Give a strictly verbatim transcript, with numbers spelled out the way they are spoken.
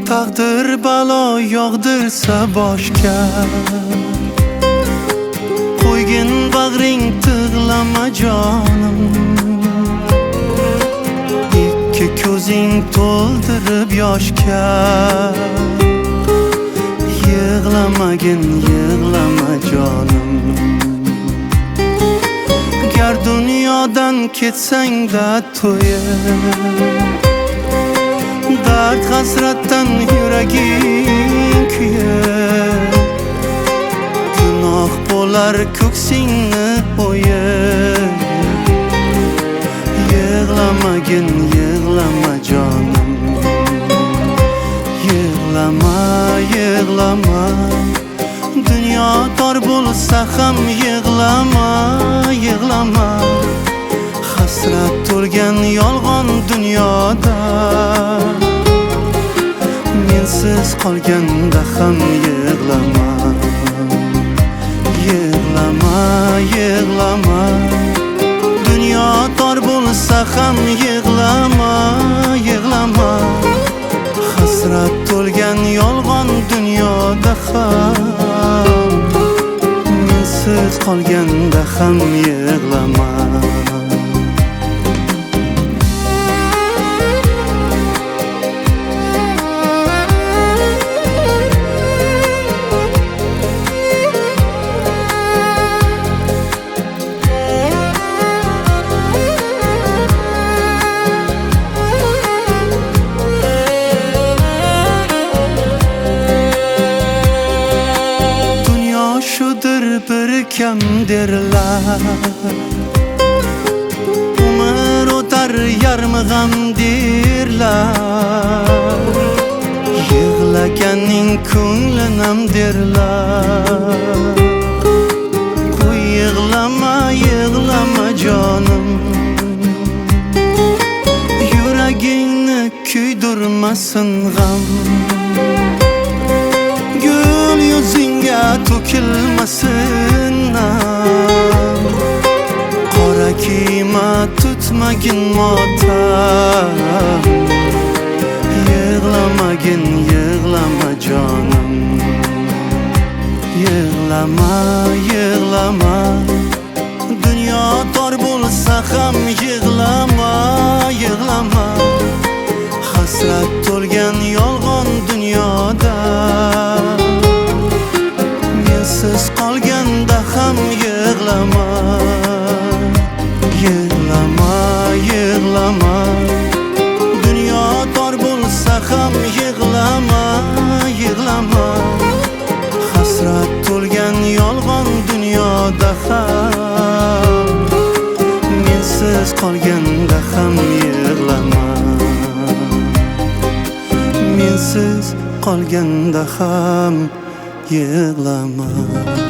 taqdir balo yog'dirsa boshga, qo'ygin bag'ring tig'lama jonim. Ikki ko'zing to'ldirib yoshga, yig'lamagin yig'lama jonim. Gar dunyodan ketsang-da to'yib, dard hasratdan yuraging kuyib, gunoh bo'lar ko'ksingni o'yib. Yig'lamagin yig'lama jonim, yig'lama yig'lama. Dunyo tor bo'lsa ham yig'lama yig'lama. Hasrat to'lgan yolg'on dunyoda, mensiz qolganda ham yig'lama. Yig'lama yig'lama. Dunyo tor bo'lsa ham yig'lama yig'lama. Hasrat to'lgan yolg'on dunyoda ham, mensiz qolganda ham yig'lama. Bir kam derlar, umr o'tar yarmig'am derlar. Yig'laganning ko'nglinam derlar. Qo'y yig'lama yig'lama jonim, yuragingni kuydirmasin g'am. Gul yuzingga to'kilmasin nam, qora kiyma tutmagin motam. Yig'lamagin yig'lama jonim, yig'lama yig'lama. Dunyo tor bo'lsa ham yig'lama yig'lama. Hasrat to'lgan yolg'on dunyoda, mensiz qolganda ham yig'lama. Yig'lama yig'lama. Dunyo tor bo'lsa ham yig'lama yig'lama. Hasrat to'lgan yolg'on dunyoda ham, mensiz qolganda ham yig'lama. Mensiz qolganda ham yig'lama.